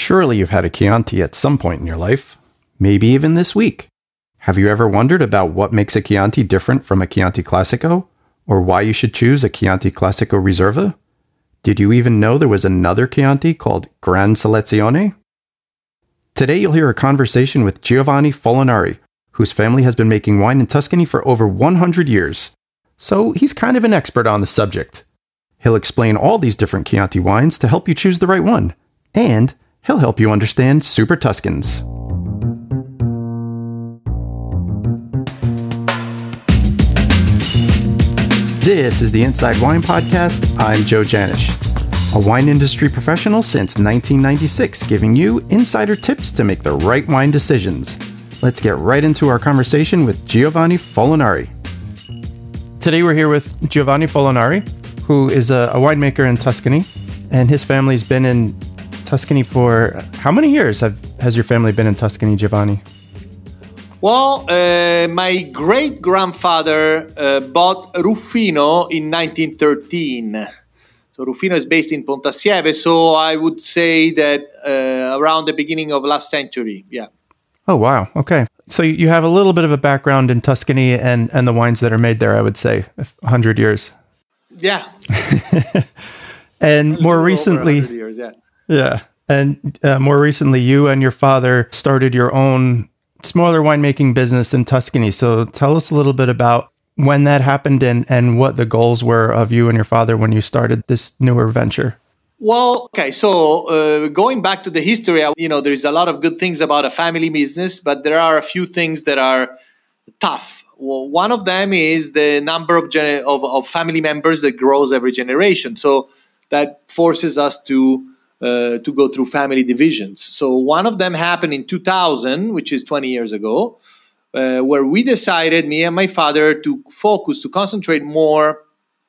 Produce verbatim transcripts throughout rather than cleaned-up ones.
Surely you've had a Chianti at some point in your life, maybe even this week. Have you ever wondered about what makes a Chianti different from a Chianti Classico? Or why you should choose a Chianti Classico Riserva? Did you even know there was another Chianti called Gran Selezione? Today you'll hear a conversation with Giovanni Folinari, whose family has been making wine in Tuscany for over one hundred years. So he's kind of an expert on the subject. He'll explain all these different Chianti wines to help you choose the right one. And he'll help you understand Super Tuscans. This is the Inside Wine Podcast. I'm Joe Janisch, a wine industry professional since nineteen ninety-six, giving you insider tips to make the right wine decisions. Let's get right into our conversation with Giovanni Folinari. Today we're here with Giovanni Folinari, who is a, a winemaker in Tuscany, and his family's been in Tuscany for how many years have has your family been in Tuscany, Giovanni? Well, uh, my great-grandfather uh, bought Ruffino in nineteen thirteen. So Ruffino is based in Pontassieve, so I would say that uh, around the beginning of last century, yeah. Oh, wow. Okay. So you have a little bit of a background in Tuscany and, and the wines that are made there, I would say, one hundred years. Yeah. And more recently... years, yeah. Yeah. And uh, more recently, you and your father started your own smaller winemaking business in Tuscany. So tell us a little bit about when that happened and, and what the goals were of you and your father when you started this newer venture. Well, okay, so uh, going back to the history, you know, there's a lot of good things about a family business, but there are a few things that are tough. Well, one of them is the number of, gen- of, of family members that grows every generation. So that forces us to Uh, to go through family divisions. So one of them happened in two thousand, which is twenty years ago, uh, where we decided, me and my father, to focus, to concentrate more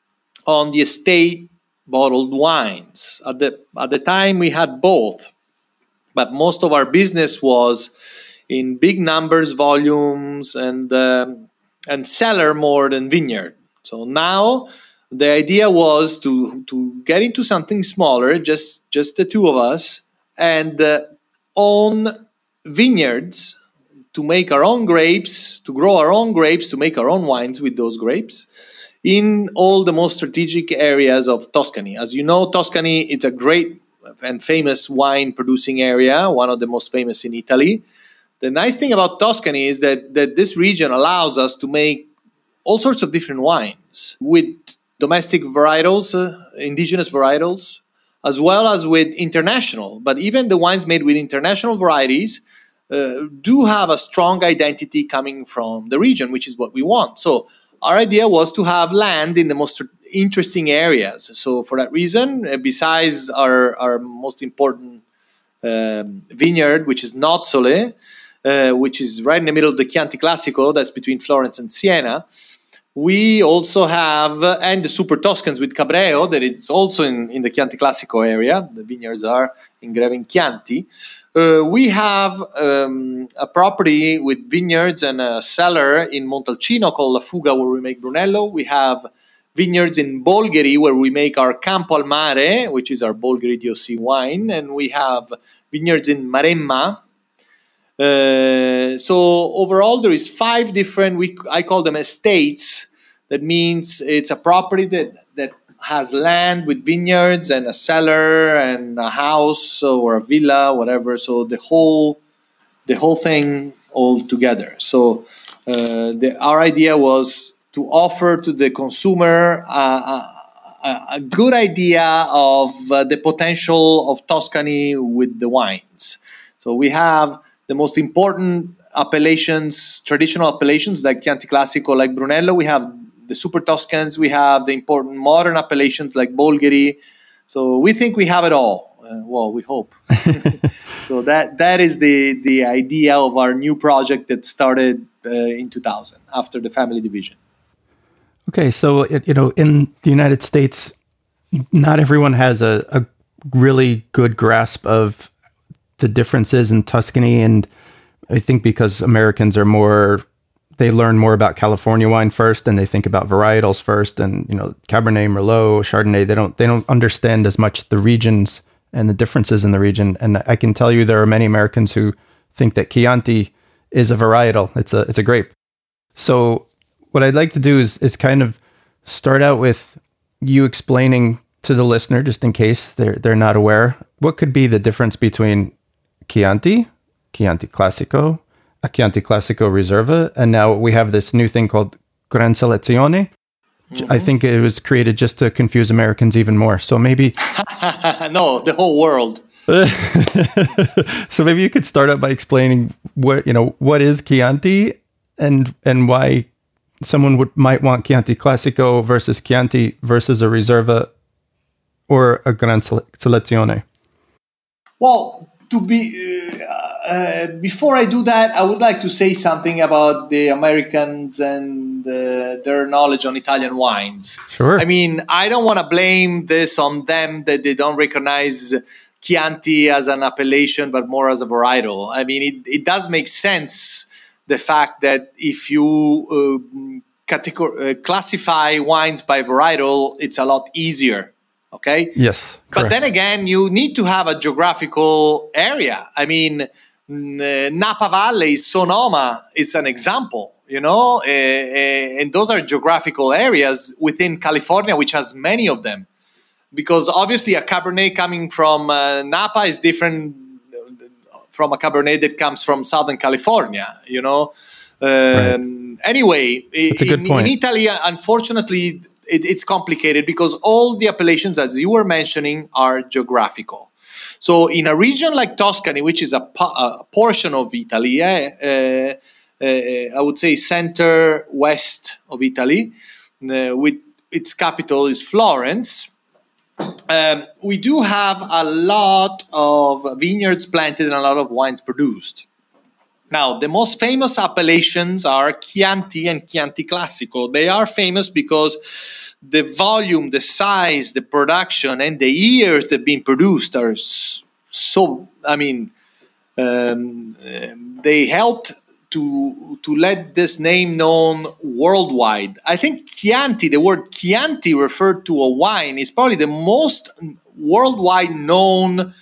on the estate bottled wines. At the at the time, we had both, but most of our business was in big numbers, volumes, and um, and cellar more than vineyard. So now the idea was to to get into something smaller, just just the two of us, and uh, own vineyards to make our own grapes, to grow our own grapes, to make our own wines with those grapes in all the most strategic areas of Tuscany. As you know, Tuscany is a great and famous wine producing area, one of the most famous in Italy. The nice thing about Tuscany is that, that this region allows us to make all sorts of different wines with domestic varietals, uh, indigenous varietals, as well as with international. But even the wines made with international varieties uh, do have a strong identity coming from the region, which is what we want. So our idea was to have land in the most interesting areas. So for that reason, uh, besides our, our most important um, vineyard, which is Nozzole, uh, which is right in the middle of the Chianti Classico, that's between Florence and Siena, we also have, uh, and the Super Tuscans with Cabreo, that is also in, in the Chianti Classico area. The vineyards are in Greve Chianti. Uh, we have um, a property with vineyards and a cellar in Montalcino called La Fuga, where we make Brunello. We have vineyards in Bolgheri, where we make our Campo al Mare, which is our Bolgheri D O C wine. And we have vineyards in Maremma. Uh, so overall, there is five different, we I call them estates. That means it's a property that, that has land with vineyards and a cellar and a house or a villa, whatever. So the whole the whole thing all together. So uh, the, our idea was to offer to the consumer uh, a, a good idea of uh, the potential of Tuscany with the wines. So we have the most important appellations, traditional appellations like Chianti Classico, like Brunello. We have the Super Tuscans. We have the important modern appellations like Bolgheri. So we think we have it all. Uh, well, we hope. So that that is the, the idea of our new project that started uh, in two thousand after the family division. Okay, so it, you know, in the United States, not everyone has a, a really good grasp of the differences in Tuscany, and I think because Americans are more, they learn more about California wine first, and they think about varietals first, and you know, Cabernet, Merlot, Chardonnay. They don't they don't understand as much the regions and the differences in the region. And I can tell you there are many Americans who think that Chianti is a varietal. It's a it's a grape. So what I'd like to do is is kind of start out with you explaining to the listener, just in case they're they're not aware, what could be the difference between Chianti, Chianti Classico, a Chianti Classico Riserva, and now we have this new thing called Gran Selezione. Mm-hmm. I think it was created just to confuse Americans even more. So maybe no, the whole world. So maybe you could start out by explaining what you know what is Chianti and and why someone would might want Chianti Classico versus Chianti versus a Riserva or a Gran Selezione. Well, to be uh, uh, before I do that, I would like to say something about the Americans and uh, their knowledge on Italian wines. Sure. I mean, I don't want to blame this on them that they don't recognize Chianti as an appellation, but more as a varietal. I mean, it, it does make sense, the fact that if you uh, categor- uh, classify wines by varietal, it's a lot easier. Okay. Yes. But correct. then again, you need to have a geographical area. I mean, Napa Valley, Sonoma, it's an example, you know, uh, uh, and those are geographical areas within California, which has many of them. Because obviously a Cabernet coming from uh, Napa is different from a Cabernet that comes from Southern California, you know. Um, right. Anyway, That's a good in, point. in Italy, unfortunately, it, it's complicated because all the appellations, as you were mentioning, are geographical. So in a region like Tuscany, which is a, a portion of Italy, eh, uh, uh, I would say center west of Italy, uh, with its capital is Florence. Um, we do have a lot of vineyards planted and a lot of wines produced. Now, the most famous appellations are Chianti and Chianti Classico. They are famous because the volume, the size, the production, and the years they've been produced are so, I mean, um, they helped to to let this name known worldwide. I think Chianti, the word Chianti referred to a wine, is probably the most worldwide known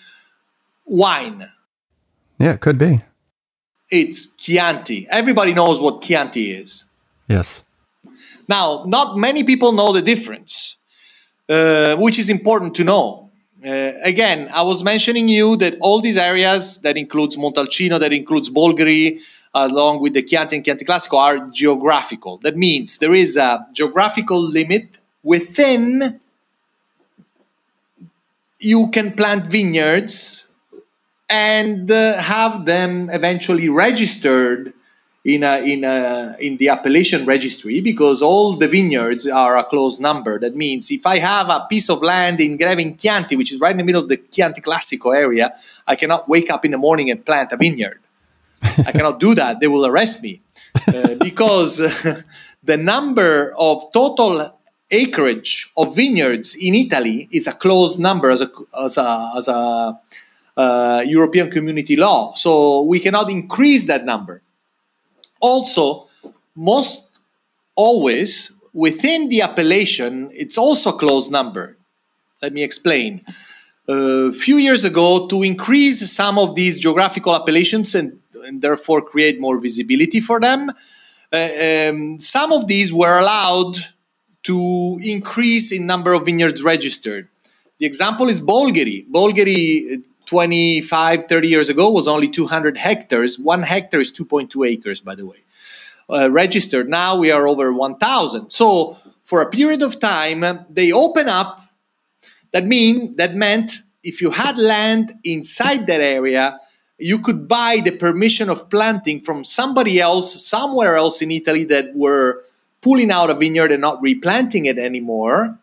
wine. Yeah, it could be. It's Chianti. Everybody knows what Chianti is. Yes. Now, not many people know the difference, uh, which is important to know. Uh, again, I was mentioning you that all these areas, that includes Montalcino, that includes Bolgheri, along with the Chianti and Chianti Classico, are geographical. That means there is a geographical limit within you can plant vineyards and uh, have them eventually registered in a, in a, in the appellation registry, because all the vineyards are a closed number. That means if I have a piece of land in Grevin Chianti, which is right in the middle of the Chianti Classico area, I cannot wake up in the morning and plant a vineyard. I cannot do that. They will arrest me uh, because uh, the number of total acreage of vineyards in Italy is a closed number as a as a, as a uh, European Community law. So we cannot increase that number. Also, most always within the appellation, it's also a closed number. Let me explain. A few years ago, to increase some of these geographical appellations and, and therefore create more visibility for them, uh, um, some of these were allowed to increase in number of vineyards registered. The example is Bolgheri. Bolgheri twenty-five, thirty years ago was only two hundred hectares. One hectare is two point two acres, by the way, uh, registered. Now we are over one thousand. So for a period of time, they open up. That mean that meant if you had land inside that area, you could buy the permission of planting from somebody else, somewhere else in Italy that were pulling out a vineyard and not replanting it anymore,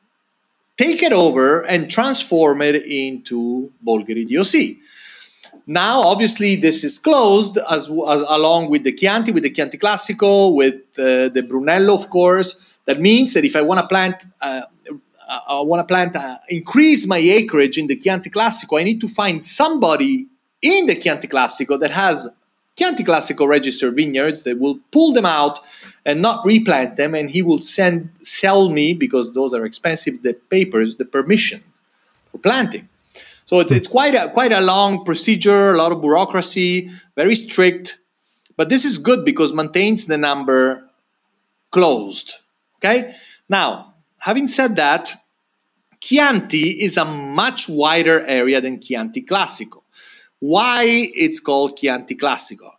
take it over and transform it into Bolgheri D O C. Now, obviously, this is closed as, as along with the Chianti, with the Chianti Classico, with uh, the Brunello, of course. That means that if I want to plant, uh, I want to plant, uh, increase my acreage in the Chianti Classico, I need to find somebody in the Chianti Classico that has Chianti Classico registered vineyards that will pull them out and not replant them, and he will send sell me, because those are expensive, the papers, the permission for planting. So it's, it's quite a quite a long procedure, a lot of bureaucracy, very strict. But this is good because maintains the number closed. Okay. Now, having said that, Chianti is a much wider area than Chianti Classico. Why it's called Chianti Classico?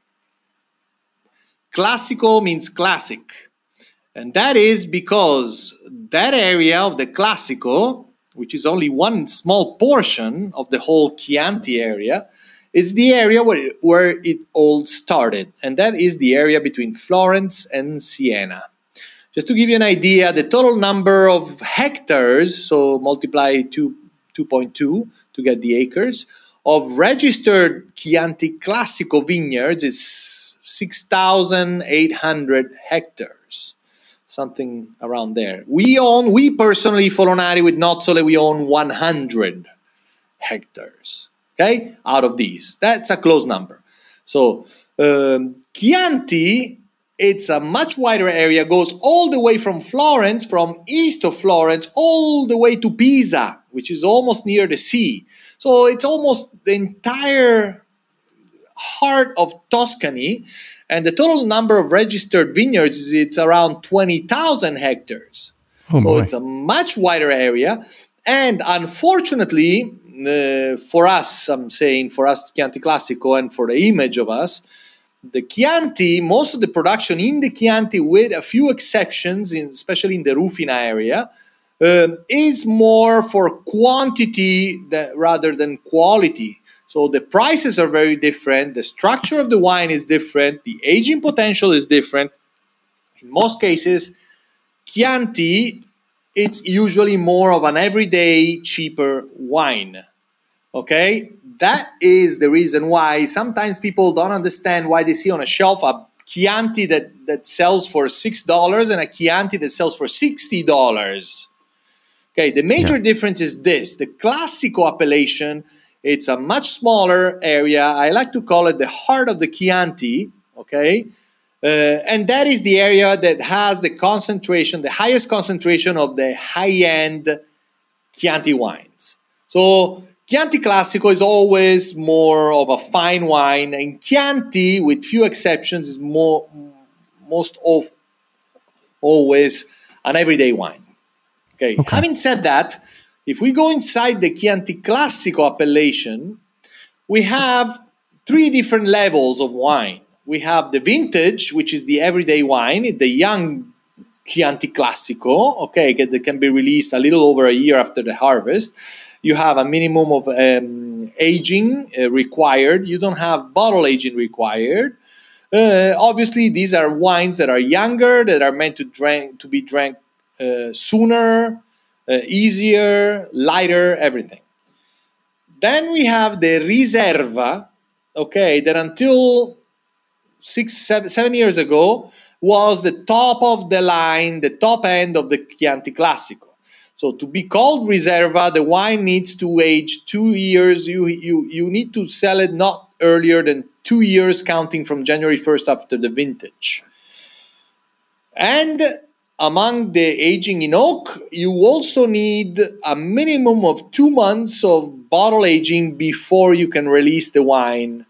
Classico means classic. And that is because that area of the Classico, which is only one small portion of the whole Chianti area, is the area where it, where it all started. And that is the area between Florence and Siena. Just to give you an idea, the total number of hectares, so multiply two, two point two to get the acres, of registered Chianti Classico vineyards is six thousand eight hundred hectares. Something around there. We own, we personally, Folonari with Nozzole, we own one hundred hectares, okay, out of these. That's a close number. So um, Chianti, it's a much wider area, goes all the way from Florence, from east of Florence, all the way to Pisa, which is almost near the sea. So it's almost the entire heart of Tuscany. And the total number of registered vineyards is it's around twenty thousand hectares. Oh, so it's a much wider area. And unfortunately, uh, for us, I'm saying for us, Chianti Classico, and for the image of us, the Chianti, most of the production in the Chianti, with a few exceptions, in, especially in the Rufina area, uh, is more for quantity that, rather than quality. So the prices are very different, the structure of the wine is different, the aging potential is different. In most cases, Chianti, it's usually more of an everyday, cheaper wine. Okay? That is the reason why sometimes people don't understand why they see on a shelf a Chianti that, that sells for six dollars and a Chianti that sells for sixty dollars. Okay, the major yeah. difference is this. The Classico appellation, it's a much smaller area. I like to call it the heart of the Chianti, okay? Uh, and that is the area that has the concentration, the highest concentration of the high-end Chianti wines. So Chianti Classico is always more of a fine wine, and Chianti, with few exceptions, is more most of always an everyday wine. Okay. okay. Having said that, if we go inside the Chianti Classico appellation, we have three different levels of wine. We have the vintage, which is the everyday wine, the young Chianti Classico, okay, that can be released a little over a year after the harvest. You have a minimum of um, aging uh, required. You don't have bottle aging required. Uh, obviously, these are wines that are younger, that are meant to drink to be drank uh, sooner, uh, easier, lighter, everything. Then we have the Riserva, okay, that until six, seven, seven years ago was the top of the line, the top end of the Chianti Classico. So to be called Riserva, the wine needs to age two years. You, you, you need to sell it not earlier than two years counting from January first after the vintage. And among the aging in oak, you also need a minimum of two months of bottle aging before you can release the wine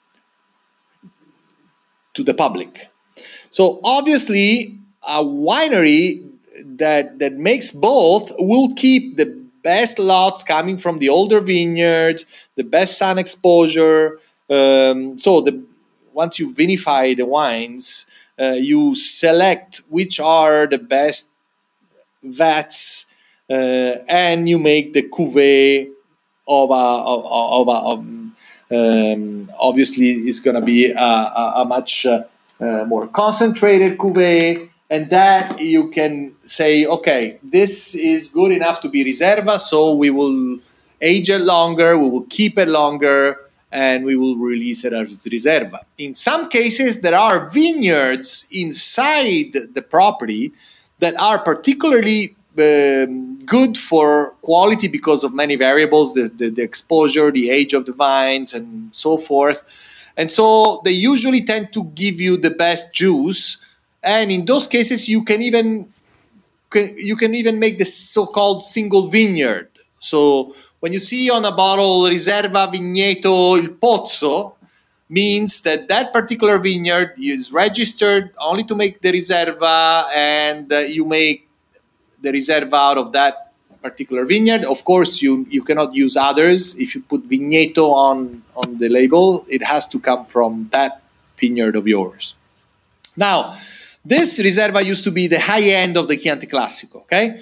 to the public. So obviously, a winery that that makes both will keep the best lots coming from the older vineyards, the best sun exposure. Um, so the once you vinify the wines, uh, you select which are the best vats, uh, and you make the cuvée of a of, of, of, of um, obviously it's going to be a, a, a much uh, uh, more concentrated cuvée. And that you can say, okay, this is good enough to be Riserva, so we will age it longer, we will keep it longer, and we will release it as Riserva. In some cases, there are vineyards inside the property that are particularly um, good for quality because of many variables, the, the, the exposure, the age of the vines, and so forth. And so they usually tend to give you the best juice. And in those cases, you can even can, you can even make the so-called single vineyard. So when you see on a bottle Riserva Vigneto Il Pozzo, means that that particular vineyard is registered only to make the Riserva, and uh, you make the Riserva out of that particular vineyard. Of course, you, you cannot use others. If you put Vigneto on, on the label, it has to come from that vineyard of yours. Now, this Riserva used to be the high end of the Chianti Classico, okay?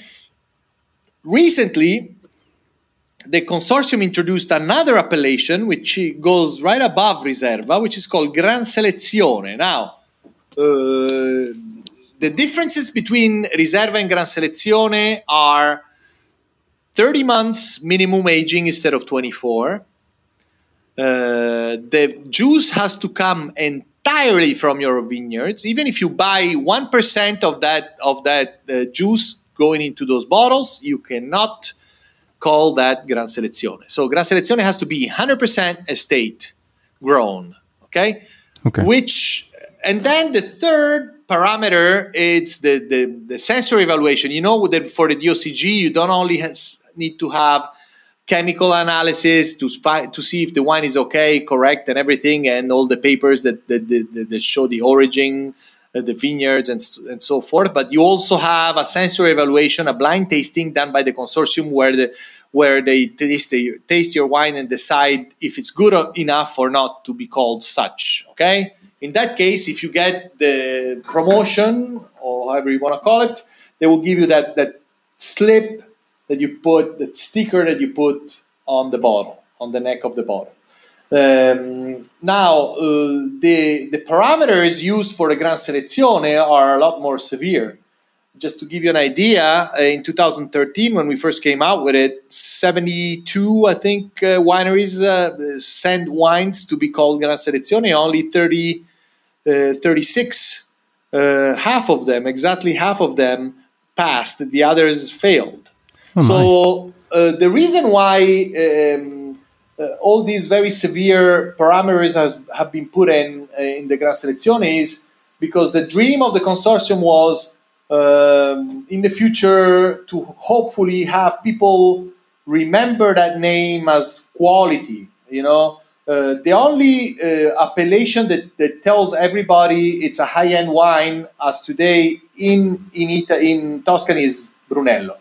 Recently, the consortium introduced another appellation which goes right above Riserva, which is called Gran Selezione. Now, uh, the differences between Riserva and Gran Selezione are thirty months minimum aging instead of twenty-four. Uh, the juice has to come entirely from your vineyards. Even if you buy one percent of that, of that uh, juice going into those bottles, you cannot call that Gran Selezione. So Gran Selezione has to be one hundred percent estate grown, okay? Okay. Which, and then the third parameter is the, the, the sensory evaluation. You know that for the D O C G, you don't only has, need to have chemical analysis to spy, to see if the wine is okay, correct, and everything, and all the papers that, that, that, that show the origin, uh, the vineyards, and, and so forth. But you also have a sensory evaluation, a blind tasting done by the consortium where the where they taste, the, taste your wine and decide if it's good enough or not to be called such, okay? In that case, if you get the promotion, or however you want to call it, they will give you that, that slip that you put, that sticker that you put on the bottle, on the neck of the bottle. Um, now, uh, the, the parameters used for the Gran Selezione are a lot more severe. Just to give you an idea, in two thousand thirteen, when we first came out with it, seventy-two, I think, uh, wineries uh, sent wines to be called Gran Selezione. Only thirty, uh, thirty-six, uh, half of them, exactly half of them passed. The others failed. Oh so uh, the reason why um, uh, all these very severe parameters has, have been put in uh, in the Gran Selezione is because the dream of the consortium was Um, in the future to hopefully have people remember that name as quality. You know, uh, the only uh, appellation that, that tells everybody it's a high-end wine as today in in, Ita- in Tuscany is Brunello.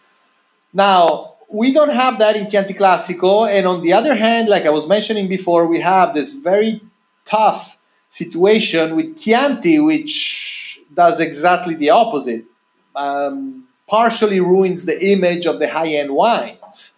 Now, we don't have that in Chianti Classico, and on the other hand, like I was mentioning before, we have this very tough situation with Chianti, which does exactly the opposite, um, partially ruins the image of the high-end wines.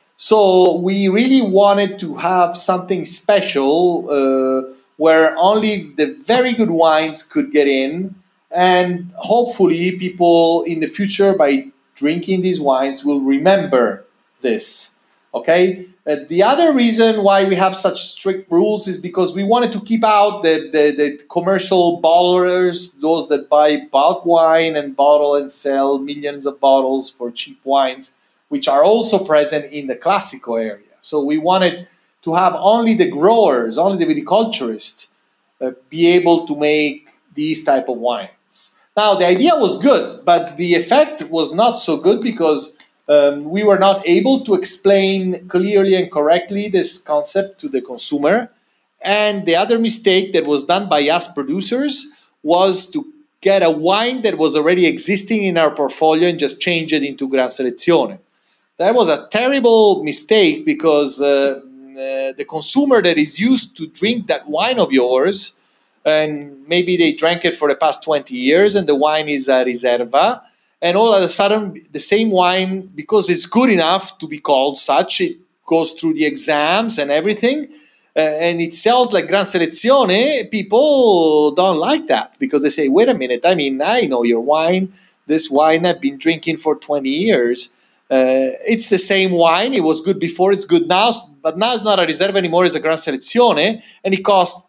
So we really wanted to have something special uh, where only the very good wines could get in, and hopefully people in the future, by drinking these wines, will remember this, okay? Uh, the other reason why we have such strict rules is because we wanted to keep out the, the, the commercial bottlers, those that buy bulk wine and bottle and sell millions of bottles for cheap wines, which are also present in the Classico area. So we wanted to have only the growers, only the viticulturists uh, be able to make these type of wines. Now, the idea was good, but the effect was not so good because Um, we were not able to explain clearly and correctly this concept to the consumer. And the other mistake that was done by us producers was to get a wine that was already existing in our portfolio and just change it into Gran Selezione. That was a terrible mistake because uh, uh, the consumer that is used to drink that wine of yours, and maybe they drank it for the past twenty years and the wine is a Riserva, and all of a sudden, the same wine, because it's good enough to be called such, it goes through the exams and everything, uh, and it sells like Gran Selezione, people don't like that because they say, wait a minute, I mean, I know your wine. This wine I've been drinking for twenty years. Uh, it's the same wine. It was good before, it's good now, but now it's not a Riserva anymore, it's a Gran Selezione, and it costs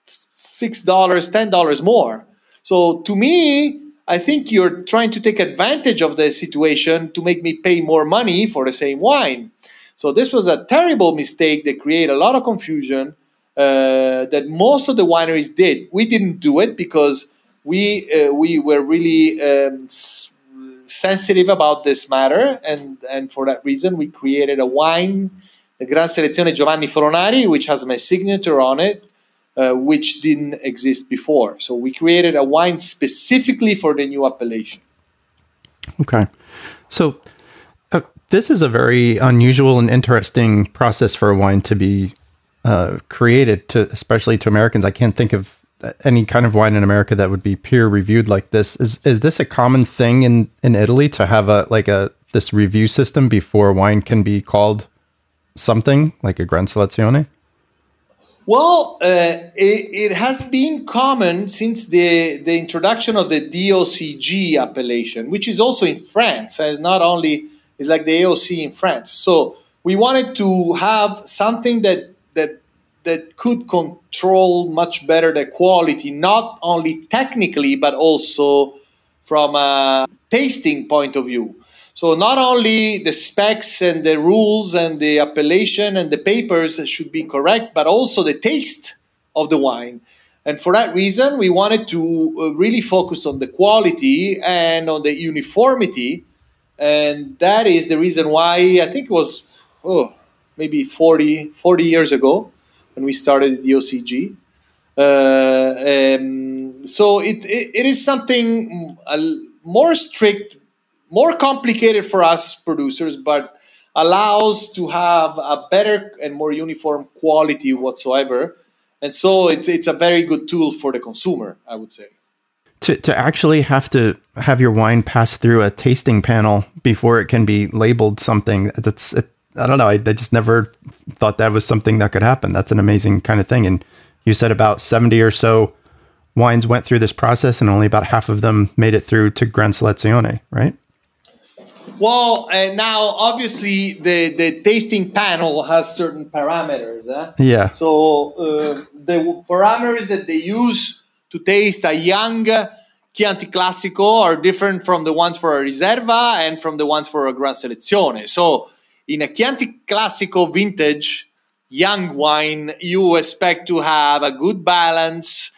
six dollars, ten dollars more. So to me, I think you're trying to take advantage of the situation to make me pay more money for the same wine. So this was a terrible mistake that created a lot of confusion uh, that most of the wineries did. We didn't do it because we uh, we were really um, sensitive about this matter, and, and for that reason, we created a wine, the Gran Selezione Giovanni Foronari, which has my signature on it, uh, which didn't exist before. So we created a wine specifically for the new appellation. Okay. So uh, this is a very unusual and interesting process for a wine to be uh, created, to especially to Americans. I can't think of any kind of wine in America that would be peer reviewed like this. Is is this a common thing in, in Italy to have a like a this review system before wine can be called something like a Gran Selezione? Well, uh, it, it has been common since the, the introduction of the D O C G appellation, which is also in France. It's not only, it's like the A O C in France. So we wanted to have something that that that could control much better the quality, not only technically, but also from a tasting point of view. So not only the specs and the rules and the appellation and the papers should be correct, but also the taste of the wine. And for that reason, we wanted to really focus on the quality and on the uniformity. And that is the reason why I think it was oh, maybe forty, forty years ago when we started the D O C G. Uh, um, so it, it, it is something uh, more strict, more complicated for us producers, but allows to have a better and more uniform quality whatsoever. And so it's it's a very good tool for the consumer, I would say. To to actually have to have your wine pass through a tasting panel before it can be labeled something, that's, it, I don't know, I, I just never thought that was something that could happen. That's an amazing kind of thing. And you said about seventy or so wines went through this process and only about half of them made it through to Gran Selezione, right? Well, and now obviously the, the tasting panel has certain parameters. Eh? Yeah. So uh, the parameters that they use to taste a young Chianti Classico are different from the ones for a Riserva and from the ones for a Gran Selezione. So in a Chianti Classico vintage young wine, you expect to have a good balance,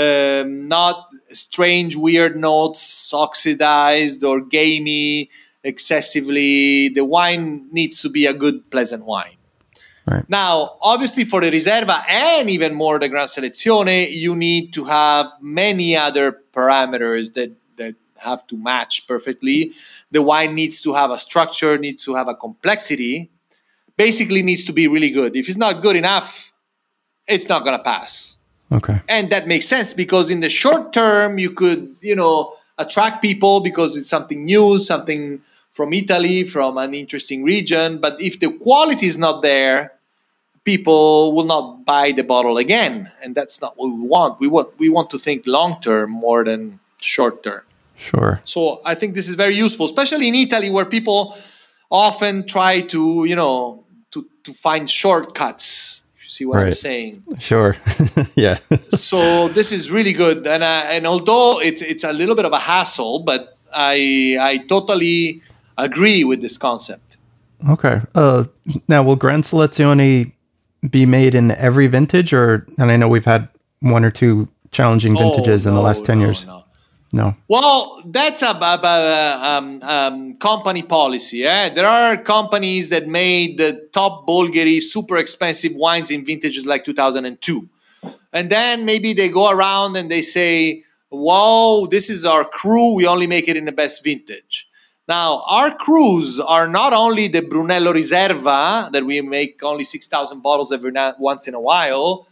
um, not strange, weird notes, oxidized or gamey excessively. The wine needs to be a good, pleasant wine. Right. Now, obviously for the Riserva and even more the Gran Selezione, you need to have many other parameters that, that have to match perfectly. The wine needs to have a structure, needs to have a complexity, basically needs to be really good. If it's not good enough, it's not going to pass. Okay. And that makes sense because in the short term, you could, you know, attract people because it's something new, something from Italy, from an interesting region. But if the quality is not there, people will not buy the bottle again. And that's not what we want. We want, we want to think long term more than short term. Sure. So I think this is very useful, especially in Italy where people often try to, you know, to, to find shortcuts. You see what right. I'm saying? Sure. Yeah. So this is really good. And uh, and although it's it's a little bit of a hassle, but I I totally agree with this concept. Okay. Uh, now, will Gran Selezione be made in every vintage? Or, and I know we've had one or two challenging vintages oh, in no, the last ten no, years. No. No. Well, that's a, a, a um, um, company policy. Eh? There are companies that made the top Bolgheri super expensive wines in vintages like two thousand two. And then maybe they go around and they say, whoa, this is our cru. We only make it in the best vintage. Now, our crus are not only the Brunello Riserva, that we make only six thousand bottles every na- once in a while,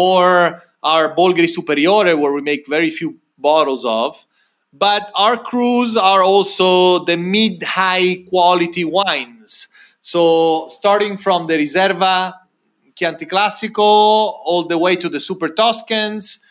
or our Bolgheri Superiore, where we make very few bottles of, but our crus are also the mid-high quality wines. So starting from the Riserva, Chianti Classico, all the way to the Super Toscans,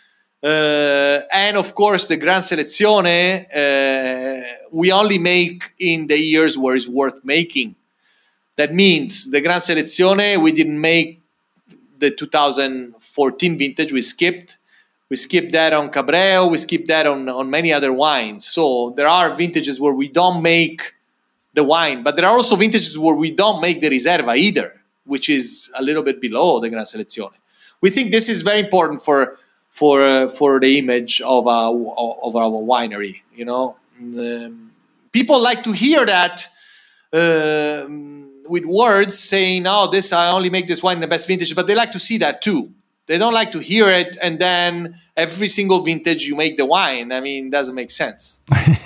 uh, and of course the Gran Selezione, uh, we only make in the years where it's worth making. That means the Gran Selezione, we didn't make the two thousand fourteen vintage, we skipped. We skipped that on Cabreo, we skipped that on, on many other wines. So there are vintages where we don't make the wine, but there are also vintages where we don't make the Riserva either, which is a little bit below the Gran Selezione. We think this is very important for for uh, for the image of a of our winery. You know, um, people like to hear that uh, with words saying, "Oh, this I only make this wine in the best vintage," but they like to see that too. They don't like to hear it, and then every single vintage you make the wine. I mean, it doesn't make sense.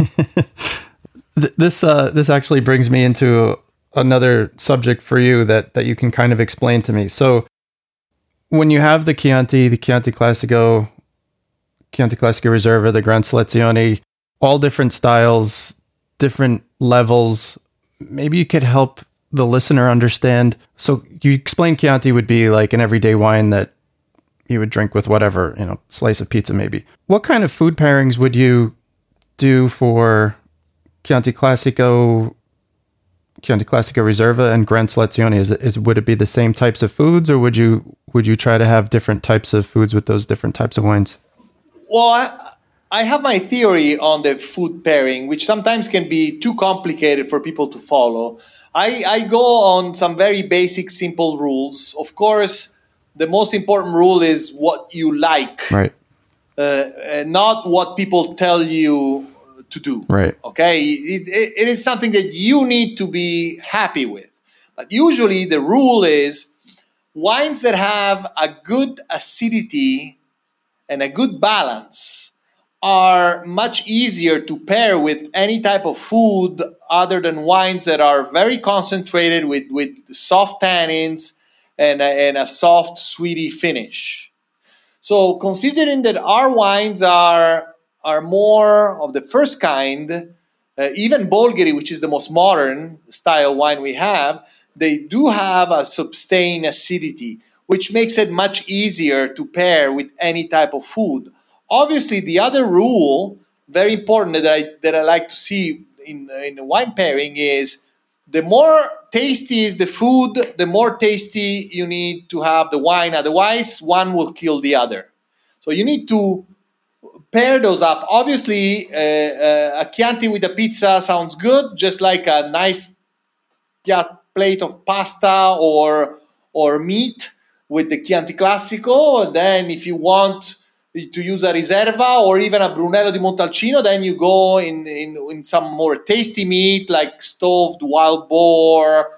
This uh, this actually brings me into another subject for you that, that you can kind of explain to me. So when you have the Chianti, the Chianti Classico, Chianti Classico Reserva, the Gran Selezione, all different styles, different levels, maybe you could help the listener understand. So you explained Chianti would be like an everyday wine that you would drink with whatever, you know, slice of pizza maybe. What kind of food pairings would you do for Chianti Classico, Chianti Classico Reserva, and Gran Selezione? Is it, is would it be the same types of foods, or would you would you try to have different types of foods with those different types of wines? Well, I, I have my theory on the food pairing, which sometimes can be too complicated for people to follow. I, I go on some very basic, simple rules. Of course, the most important rule is what you like, right? Uh, not what people tell you to do. Right. Okay. It, it, it is something that you need to be happy with. But usually the rule is wines that have a good acidity and a good balance are much easier to pair with any type of food other than wines that are very concentrated with, with soft tannins and a, and a soft, sweety finish. So considering that our wines are are more of the first kind, uh, even Bolgheri, which is the most modern style wine we have, they do have a sustained acidity, which makes it much easier to pair with any type of food. Obviously, the other rule, very important that I that I like to see in in the wine pairing is the more tasty is the food, the more tasty you need to have the wine. Otherwise, one will kill the other. So you need to pair those up. Obviously, uh, uh, a Chianti with a pizza sounds good, just like a nice plate of pasta or or meat with the Chianti Classico. And then if you want to use a Riserva or even a Brunello di Montalcino, then you go in, in, in some more tasty meat like stoved wild boar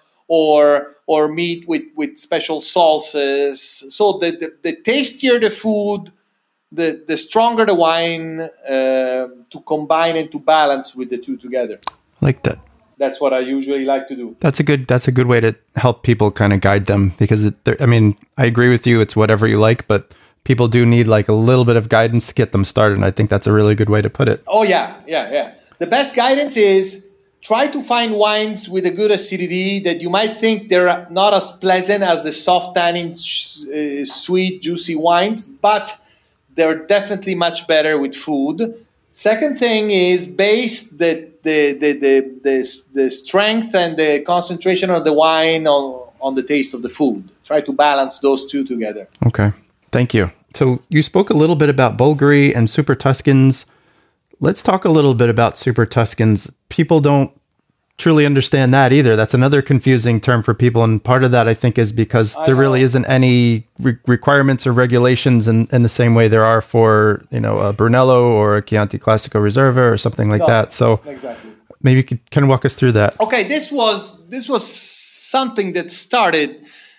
or or meat with, with special sauces. So the, the, the tastier the food, the, the stronger the wine uh, to combine and to balance with the two together. Like that. That's what I usually like to do. That's a good. That's a good way to help people kind of guide them, because it, I mean, I agree with you. It's whatever you like, but people do need like a little bit of guidance to get them started. And I think that's a really good way to put it. Oh yeah, yeah, yeah. The best guidance is try to find wines with a good acidity that you might think they're not as pleasant as the soft tannin, uh, sweet, juicy wines, but they're definitely much better with food. Second thing is base the the the the, the, the strength and the concentration of the wine on, on the taste of the food. Try to balance those two together. Okay. Thank you. So you spoke a little bit about Bolgheri and Super Tuscans. Let's talk a little bit about Super Tuscans. People don't truly understand that either. That's another confusing term for people. And part of that, I think, is because there really isn't any re- requirements or regulations in, in the same way there are for, you know, a Brunello or a Chianti Classico Reserva or something like no, that. So exactly. Maybe you could kind of walk us through that. Okay, this was this was something that started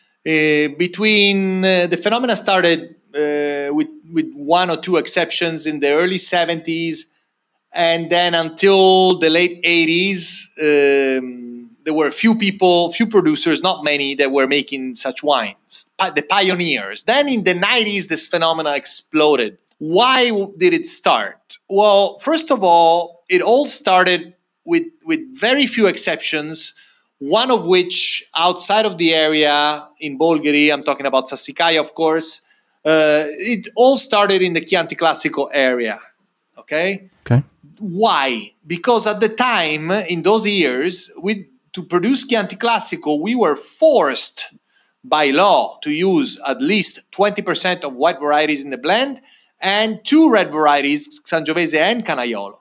uh, between uh, the phenomena started uh, with with one or two exceptions in the early seventies. And then until the late eighties, um, there were few people, few producers, not many, that were making such wines, the pioneers. Then in the nineties, this phenomena exploded. Why did it start? Well, first of all, it all started with, with very few exceptions, one of which outside of the area in Bolgheri, I'm talking about Sassicaia, of course, uh, it all started in the Chianti Classico area, okay? Okay. Why? Because at the time, in those years, we, to produce Chianti Classico, we were forced by law to use at least twenty percent of white varieties in the blend and two red varieties, Sangiovese and Canaiolo.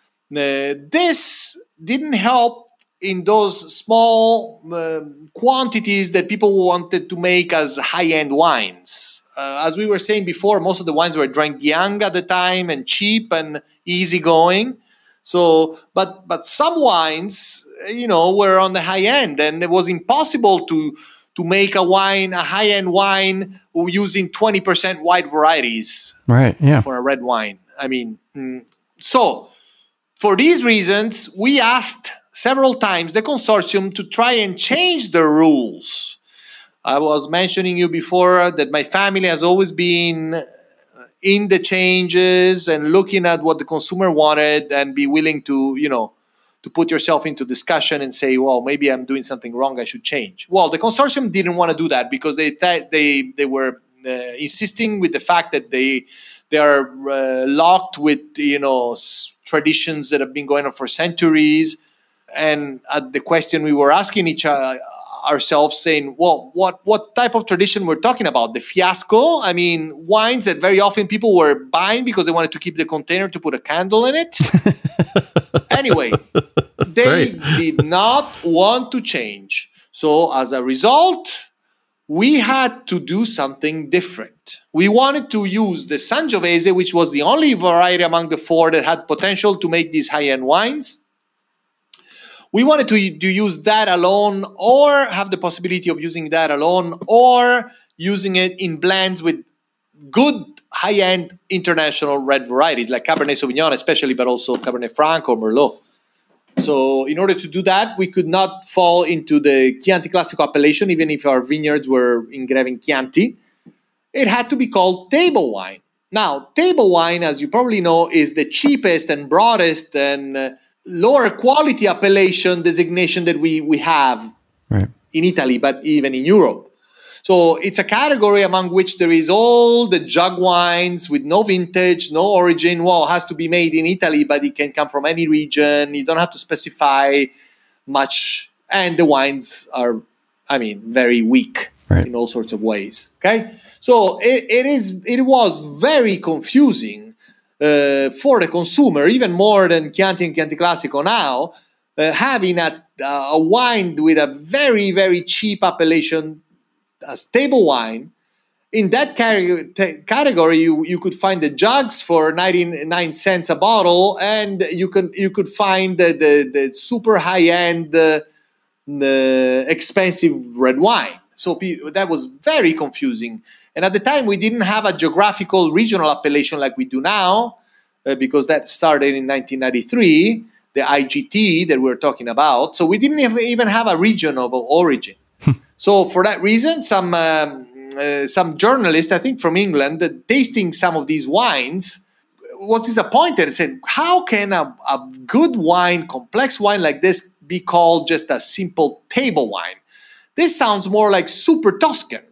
Uh, this didn't help in those small uh, quantities that people wanted to make as high-end wines. Uh, as we were saying before, most of the wines were drank young at the time and cheap and easygoing. So, but but some wines, you know, were on the high end, and it was impossible to to make a wine, a high end wine, using twenty percent white varieties. Right. Yeah. For a red wine. I mean, mm, so for these reasons, we asked several times the consortium to try and change the rules. I was mentioning you before that my family has always been in the changes and looking at what the consumer wanted and be willing to, you know, to put yourself into discussion and say, well, maybe I'm doing something wrong, I should change. Well, the consortium didn't want to do that because they th- they they were uh, insisting with the fact that they they are uh, locked with, you know, s- traditions that have been going on for centuries. And at the question we were asking each other, ourselves saying, well, what, what type of tradition we're talking about? The fiasco? I mean, wines that very often people were buying because they wanted to keep the container to put a candle in it. Anyway, they right. did not want to change. So as a result, we had to do something different. We wanted to use the Sangiovese, which was the only variety among the four that had potential to make these high-end wines. We wanted to, to use that alone, or have the possibility of using that alone, or using it in blends with good high-end international red varieties like Cabernet Sauvignon especially, but also Cabernet Franc or Merlot. So in order to do that, we could not fall into the Chianti Classico appellation, even if our vineyards were in Grevin Chianti. It had to be called table wine. Now, table wine, as you probably know, is the cheapest and broadest and uh, lower quality appellation designation that we, we have right. in Italy, but even in Europe. So it's a category among which there is all the jug wines with no vintage, no origin. Well, it has to be made in Italy, but it can come from any region. You don't have to specify much. And the wines are, I mean, very weak right. in all sorts of ways. Okay? So it, it is. It was very confusing uh, for the consumer, even more than Chianti and Chianti Classico now, uh, having a, a wine with a very, very cheap appellation as table wine. In that category, you, you could find the jugs for ninety-nine cents a bottle, and you could you could find the the, the super high end, uh, the expensive red wine. So that was very confusing. And at the time, we didn't have a geographical regional appellation like we do now, uh, because that started in nineteen ninety-three, the I G T that we're talking about. So we didn't even have a region of origin. So for that reason, some um, uh, some journalist, I think from England, uh, tasting some of these wines, was disappointed and said, how can a, a good wine, complex wine like this be called just a simple table wine? This sounds more like super Tuscan.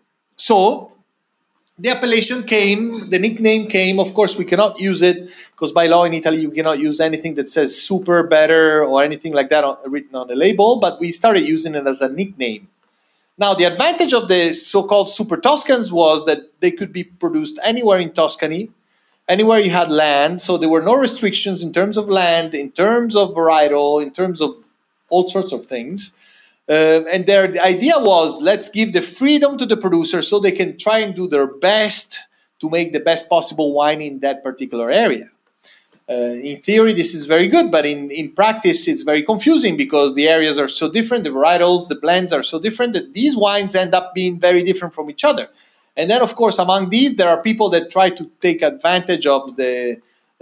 So the appellation came, the nickname came. Of course, we cannot use it because by law in Italy, you cannot use anything that says super, better, or anything like that on, written on the label. But we started using it as a nickname. Now, the advantage of the so-called Super Tuscans was that they could be produced anywhere in Tuscany, anywhere you had land. So there were no restrictions in terms of land, in terms of varietal, in terms of all sorts of things. Uh, and their the idea was, let's give the freedom to the producer so they can try and do their best to make the best possible wine in that particular area. Uh, in theory, this is very good, but in, in practice, it's very confusing because the areas are so different, the varietals, the blends are so different that these wines end up being very different from each other. And then, of course, among these, there are people that try to take advantage of the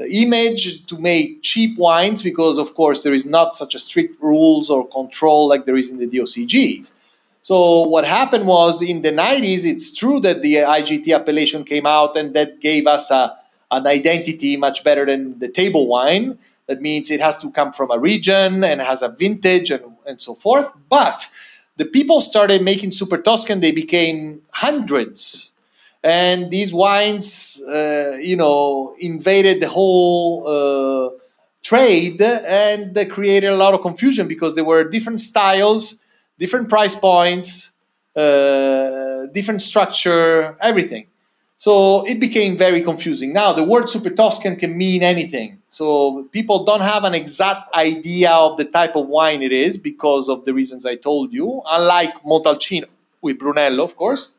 image to make cheap wines because, of course, there is not such a strict rules or control like there is in the D O C Gs. So what happened was in the nineties, it's true that the I G T appellation came out and that gave us a an identity much better than the table wine. That means it has to come from a region and has a vintage and, and so forth. But the people started making Super Tuscan. They became hundreds. And these wines, uh, you know, invaded the whole uh, trade and they created a lot of confusion because there were different styles, different price points, uh, different structure, everything. So it became very confusing. Now, the word Super Tuscan can mean anything. So people don't have an exact idea of the type of wine it is because of the reasons I told you, unlike Montalcino with Brunello, of course.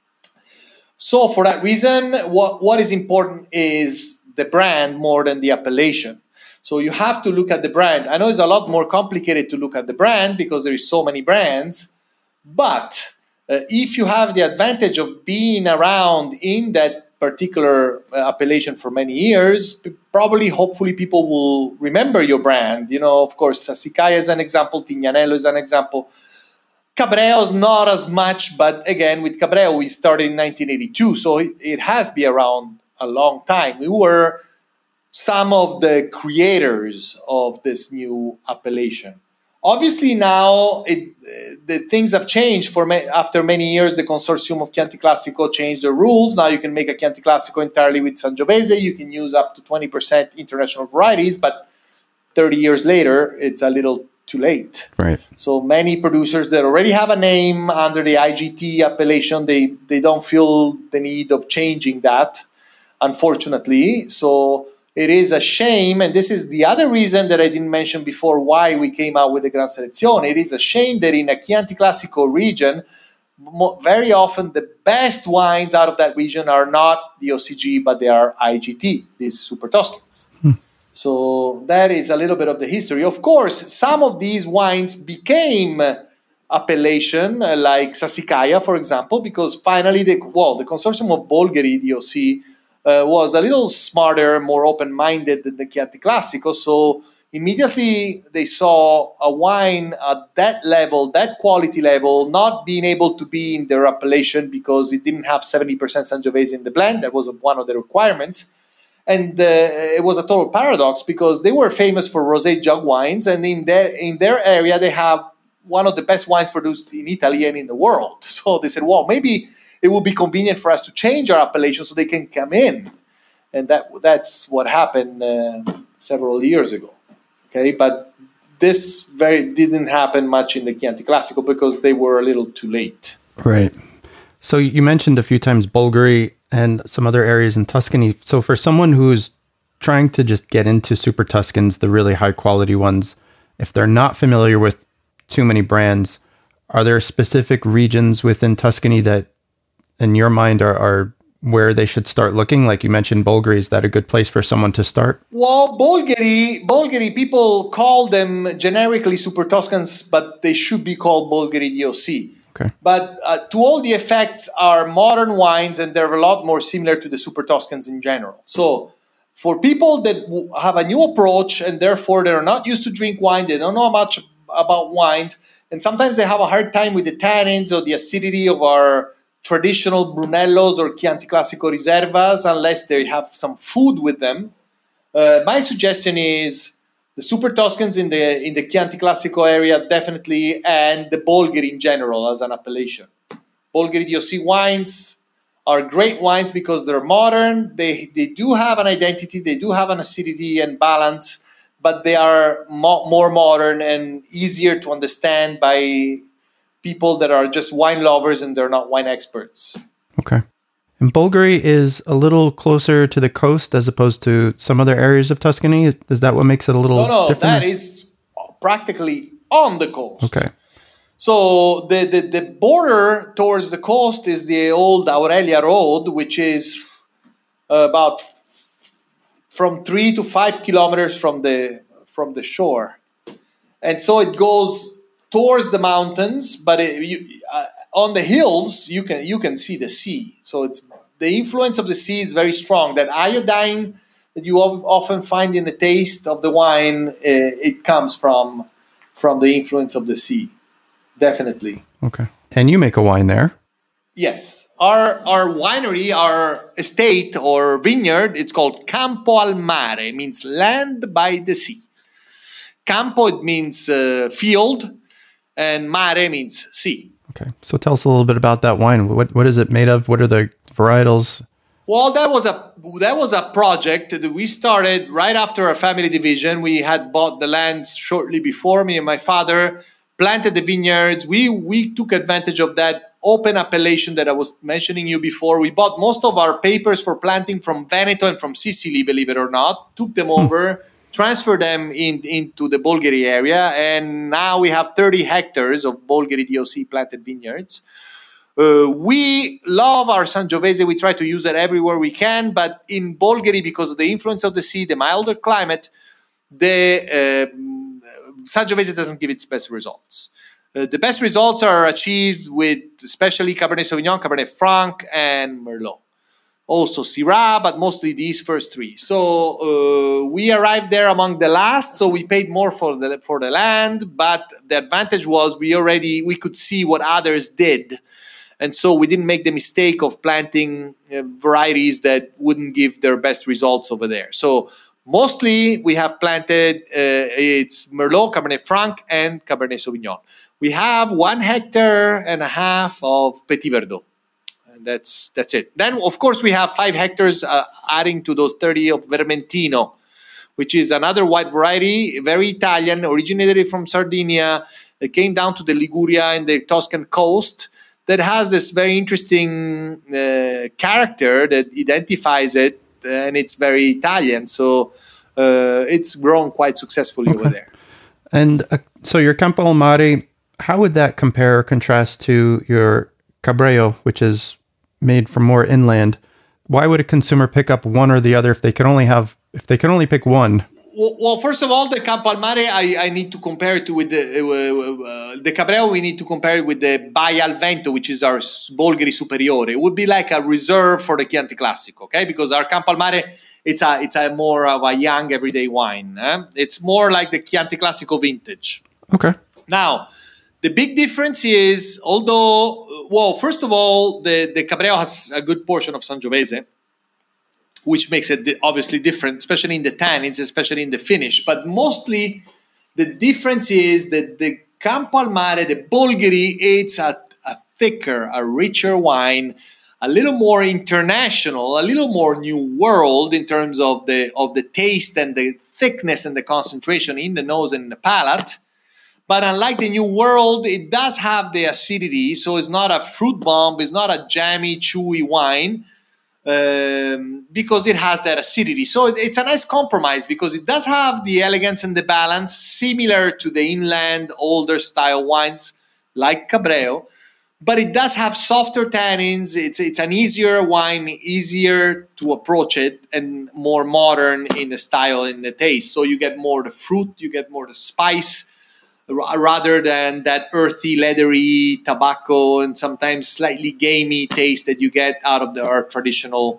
So for that reason, what, what is important is the brand more than the appellation. So you have to look at the brand. I know it's a lot more complicated to look at the brand because there is so many brands, but uh, if you have the advantage of being around in that particular uh, appellation for many years, p- probably, hopefully, people will remember your brand. You know, of course, Sassicaia is an example, Tignanello is an example. Cabreo is not as much, but again, with Cabreo, we started in nineteen eighty-two, so it, it has been around a long time. We were some of the creators of this new appellation. Obviously, now it, the things have changed. For ma- after many years, the consortium of Chianti Classico changed the rules. Now you can make a Chianti Classico entirely with Sangiovese. You can use up to twenty percent international varieties, but thirty years later, it's a little too late. Right. So many producers that already have a name under the I G T appellation, they, they don't feel the need of changing that, unfortunately. So it is a shame, and this is the other reason that I didn't mention before why we came out with the Gran Selezione. It is a shame that in a Chianti Classico region, mo- very often the best wines out of that region are not the O C G, but they are I G T, these Super Tuscans. Hmm. So that is a little bit of the history. Of course, some of these wines became appellation, uh, like Sassicaia, for example, because finally, the, well, the consortium of Bolgheri, the O C, Uh, was a little smarter, more open-minded than the Chianti Classico. So immediately they saw a wine at that level, that quality level, not being able to be in their appellation because it didn't have seventy percent Sangiovese in the blend. That was one of the requirements. And uh, it was a total paradox because they were famous for rosé jug wines, and in their, in their area they have one of the best wines produced in Italy and in the world. So they said, well, maybe it would be convenient for us to change our appellation so they can come in. And that that's what happened uh, several years ago. Okay, but this very didn't happen much in the Chianti Classico because they were a little too late. Right. So you mentioned a few times Bolgheri and some other areas in Tuscany. So for someone who's trying to just get into Super Tuscans, the really high quality ones, if they're not familiar with too many brands, are there specific regions within Tuscany that in your mind are, are where they should start looking? Like you mentioned Bolgheri, is that a good place for someone to start? Well, Bolgheri, Bolgheri, people call them generically Super Tuscans, but they should be called Bolgheri D O C. Okay. But uh, to all the effects are modern wines, and they're a lot more similar to the Super Tuscans in general. So for people that w- have a new approach and therefore they're not used to drink wine, they don't know much about wines, and sometimes they have a hard time with the tannins or the acidity of our traditional Brunellos or Chianti Classico Riservas unless they have some food with them. Uh, my suggestion is the Super Tuscans in the in the Chianti Classico area definitely, and the Bolgheri in general as an appellation. Bolgheri D O C wines are great wines because they're modern. They they do have an identity. They do have an acidity and balance, but they are mo- more modern and easier to understand by people that are just wine lovers and they're not wine experts. Okay. And Bolgheri is a little closer to the coast as opposed to some other areas of Tuscany. Is, is that what makes it a little no, no, different? that is practically on the coast. Okay. So the, the, the border towards the coast is the old Aurelia Road, which is about from three to five kilometers from the from the shore. And so it goes towards the mountains, but it, you, uh, on the hills you can you can see the sea. So it's the influence of the sea is very strong. That iodine that you often find in the taste of the wine, uh, it comes from from the influence of the sea, definitely. Okay, and you make a wine there. Yes, our our winery, our estate or vineyard, it's called Campo al Mare. It means land by the sea. Campo, it means uh, field. And mare means sea. Okay. So tell us a little bit about that wine. What what is it made of? What are the varietals? Well, that was a that was a project that we started right after our family division. We had bought the land shortly before. Me and my father planted the vineyards. We we took advantage of that open appellation that I was mentioning you before. We bought most of our papers for planting from Veneto and from Sicily, believe it or not. Took them over. Hmm. Transfer them in, into the Bolgheri area, and now we have thirty hectares of Bolgheri D O C planted vineyards. Uh, we love our Sangiovese. We try to use it everywhere we can, but in Bolgheri, because of the influence of the sea, the milder climate, the uh, Sangiovese doesn't give its best results. Uh, the best results are achieved with especially Cabernet Sauvignon, Cabernet Franc, and Merlot. Also Syrah, but mostly these first three. So uh, we arrived there among the last, so we paid more for the for the land, but the advantage was we already we could see what others did, and so we didn't make the mistake of planting uh, varieties that wouldn't give their best results over there. So mostly we have planted uh, it's Merlot, Cabernet Franc, and Cabernet Sauvignon. We have one hectare and a half of Petit Verdot. That's that's it. Then, of course, we have five hectares uh, adding to those thirty of Vermentino, which is another white variety, very Italian, originated from Sardinia. It came down to the Liguria and the Tuscan coast that has this very interesting uh, character that identifies it, and it's very Italian. So uh, it's grown quite successfully okay. over there. And uh, so your Campo al Mare, how would that compare or contrast to your Cabreo, which is made from more inland? Why would a consumer pick up one or the other if they can only have if they can only pick one? Well, well first of all, the Campo al Mare, I, I need to compare it to with the uh, uh, the Cabreo. We need to compare it with the Baia al Vento, which is our Bolgheri Superiore. It would be like a reserve for the Chianti Classico, okay? Because our Campo al Mare, it's a it's a more of a young everyday wine. Eh? It's more like the Chianti Classico vintage. Okay. Now, the big difference is, although, well, first of all, the, the Cabreo has a good portion of Sangiovese, which makes it obviously different, especially in the tannins, especially in the finish. But mostly, the difference is that the Campo al Mare, the Bolgheri, it's a, a thicker, a richer wine, a little more international, a little more new world in terms of the of the taste and the thickness and the concentration in the nose and in the palate. But unlike the New World, it does have the acidity, so it's not a fruit bomb, it's not a jammy, chewy wine, um, because it has that acidity. So it's a nice compromise because it does have the elegance and the balance, similar to the inland, older style wines like Cabreo, but it does have softer tannins. It's, it's an easier wine, easier to approach it, and more modern in the style, in the taste. So you get more the fruit, you get more the spice, rather than that earthy, leathery tobacco and sometimes slightly gamey taste that you get out of the, our traditional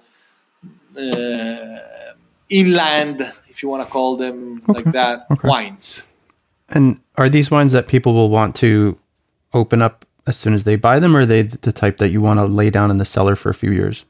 uh, inland, if you want to call them okay. like that, okay. wines. And are these wines that people will want to open up as soon as they buy them, or are they the type that you want to lay down in the cellar for a few years?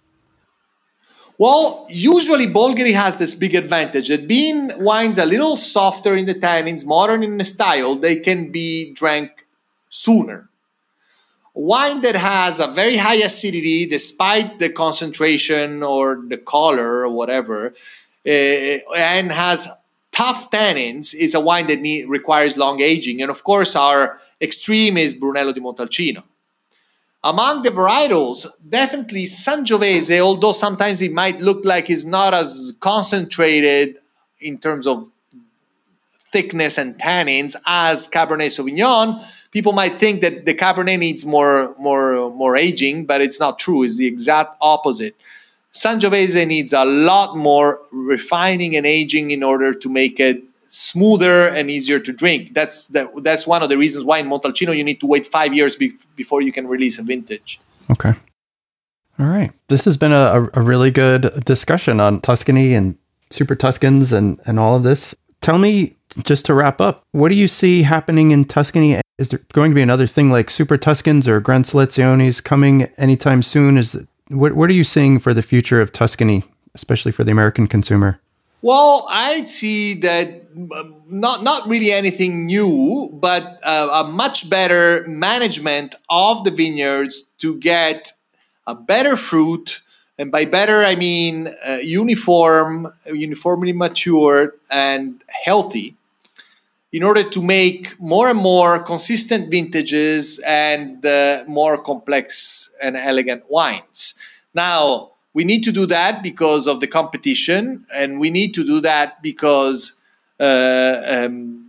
Well, usually Bolgheri has this big advantage that being wines a little softer in the tannins, modern in the style, they can be drank sooner. Wine that has a very high acidity, despite the concentration or the color or whatever, uh, and has tough tannins, is a wine that need, requires long aging. And of course, our extreme is Brunello di Montalcino. Among the varietals, definitely Sangiovese, although sometimes it might look like it's not as concentrated in terms of thickness and tannins as Cabernet Sauvignon. People might think that the Cabernet needs more, more, more aging, but it's not true. It's the exact opposite. Sangiovese needs a lot more refining and aging in order to make it smoother and easier to drink. That's that, that's one of the reasons why in Montalcino you need to wait five years be- before you can release a vintage. Okay. All right. This has been a, a really good discussion on Tuscany and Super Tuscans and, and all of this. Tell me, just to wrap up, what do you see happening in Tuscany? Is there going to be another thing like Super Tuscans or Gran Seleziones coming anytime soon? Is it, what what are you seeing for the future of Tuscany, especially for the American consumer? Well, I see that not not really anything new, but uh, a much better management of the vineyards to get a better fruit, and by better I mean uh, uniform, uniformly matured and healthy, in order to make more and more consistent vintages and uh, more complex and elegant wines. Now, we need to do that because of the competition, and we need to do that because uh, um,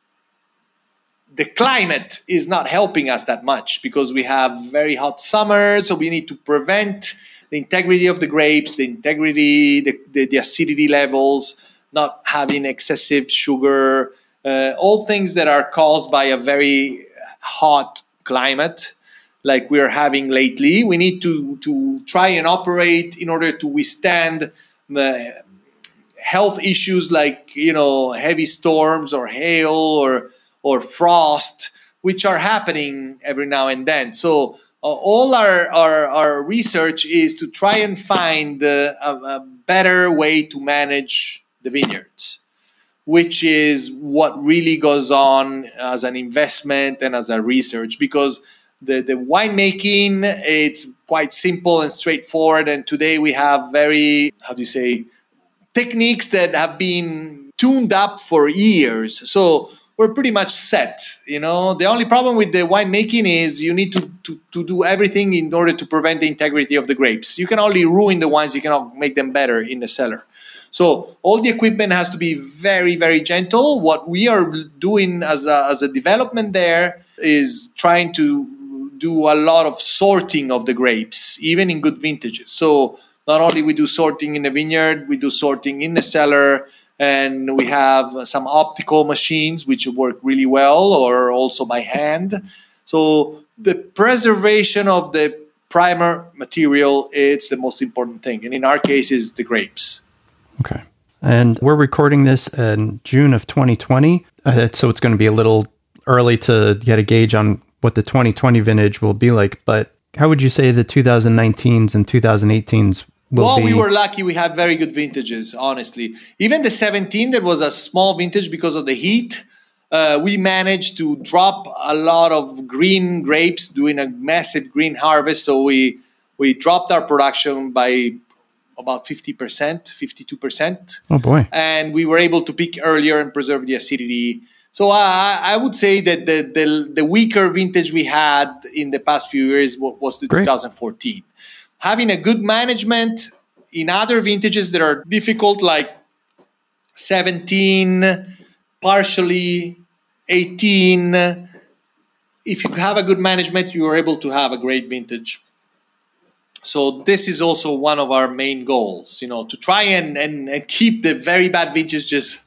the climate is not helping us that much, because we have very hot summers, so we need to prevent the integrity of the grapes, the integrity, the, the, the acidity levels, not having excessive sugar, uh, all things that are caused by a very hot climate like we are having lately. We need to, to try and operate in order to withstand the health issues like, you know, heavy storms or hail or or frost, which are happening every now and then. So uh, all our, our our research is to try and find uh, a, a better way to manage the vineyards, which is what really goes on as an investment and as a research, because the, the winemaking, it's quite simple and straightforward. And today we have very, how do you say, techniques that have been tuned up for years. So we're pretty much set, you know. The only problem with the winemaking is you need to, to, to do everything in order to prevent the integrity of the grapes. You can only ruin the wines, you cannot make them better in the cellar. So all the equipment has to be very, very gentle. What we are doing as a, as a development there is trying to do a lot of sorting of the grapes, even in good vintages. So not only we do sorting in the vineyard, we do sorting in the cellar, and we have some optical machines which work really well, or also by hand. So the preservation of the primer material, it's the most important thing. And in our case, is the grapes. Okay. And we're recording this in June of twenty twenty. Uh, so it's going to be a little early to get a gauge on what the twenty twenty vintage will be like. But how would you say the twenty nineteens and twenty eighteens will well, be? We were lucky. We had very good vintages, honestly. Even the seventeen, that was a small vintage because of the heat. Uh, we managed to drop a lot of green grapes, doing a massive green harvest. So we we dropped our production by about fifty percent, fifty-two percent. Oh, boy. And we were able to pick earlier and preserve the acidity. So I, I would say that the, the the weaker vintage we had in the past few years was the Great. twenty fourteen. Having a good management in other vintages that are difficult, like seventeen, partially eighteen, if you have a good management, you are able to have a great vintage. So this is also one of our main goals, you know, to try and, and, and keep the very bad vintages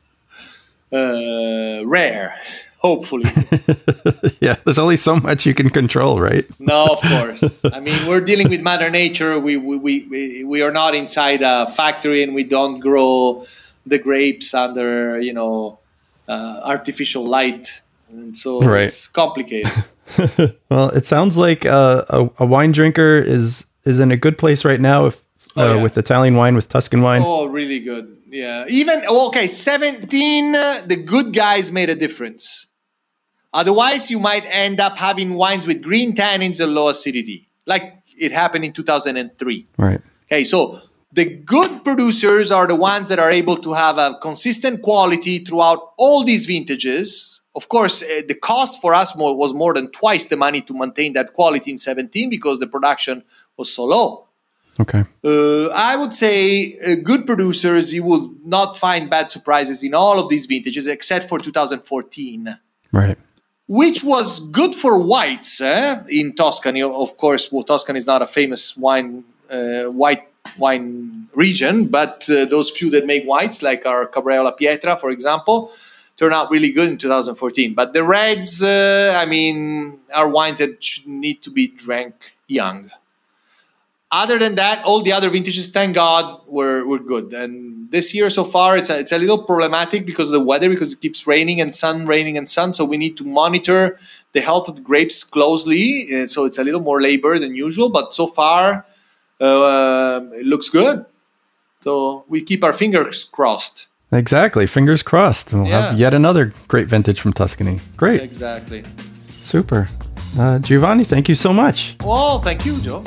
uh, rare, hopefully. Yeah, there's only so much you can control, right? No, of course. I mean, we're dealing with Mother Nature. We, we, we, we are not inside a factory, and we don't grow the grapes under, you know, uh, artificial light. And so right. It's complicated. Well, it sounds like uh, a, a wine drinker is... is in a good place right now if, uh, oh, yeah. with Italian wine, with Tuscan wine. Oh, really good. Yeah. Even, okay, seventeen, uh, the good guys made a difference. Otherwise, you might end up having wines with green tannins and low acidity, like it happened in two thousand three. Right. Okay, so the good producers are the ones that are able to have a consistent quality throughout all these vintages. Of course, uh, the cost for us more, was more than twice the money to maintain that quality in seventeen because the production was so low. Okay. Uh, I would say uh, good producers, you will not find bad surprises in all of these vintages except for two thousand fourteen. Right. Which was good for whites eh? in Tuscany. Of course, well, Tuscany is not a famous wine uh, white wine region, but uh, those few that make whites, like our Cabrera La Pietra, for example, turned out really good in two thousand fourteen. But the reds, uh, I mean, are wines that should need to be drank young. Other than that, all the other vintages, thank God, were, were good. And this year so far, it's a, it's a little problematic because of the weather, because it keeps raining and sun, raining and sun. So we need to monitor the health of the grapes closely. Uh, so it's a little more labor than usual. But so far, uh, it looks good. So we keep our fingers crossed. Exactly. Fingers crossed. We'll yeah. have yet another great vintage from Tuscany. Great. Exactly. Super. Uh, Giovanni, thank you so much. Well, thank you, Joe.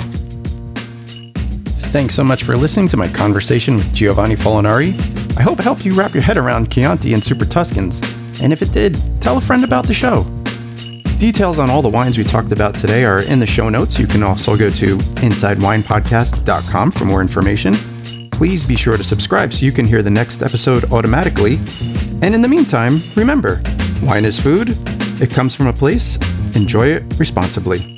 Thanks so much for listening to my conversation with Giovanni Folinari. I hope it helped you wrap your head around Chianti and Super Tuscans. And if it did, tell a friend about the show. Details on all the wines we talked about today are in the show notes. You can also go to inside wine podcast dot com for more information. Please be sure to subscribe so you can hear the next episode automatically. And in the meantime, remember, wine is food. It comes from a place. Enjoy it responsibly.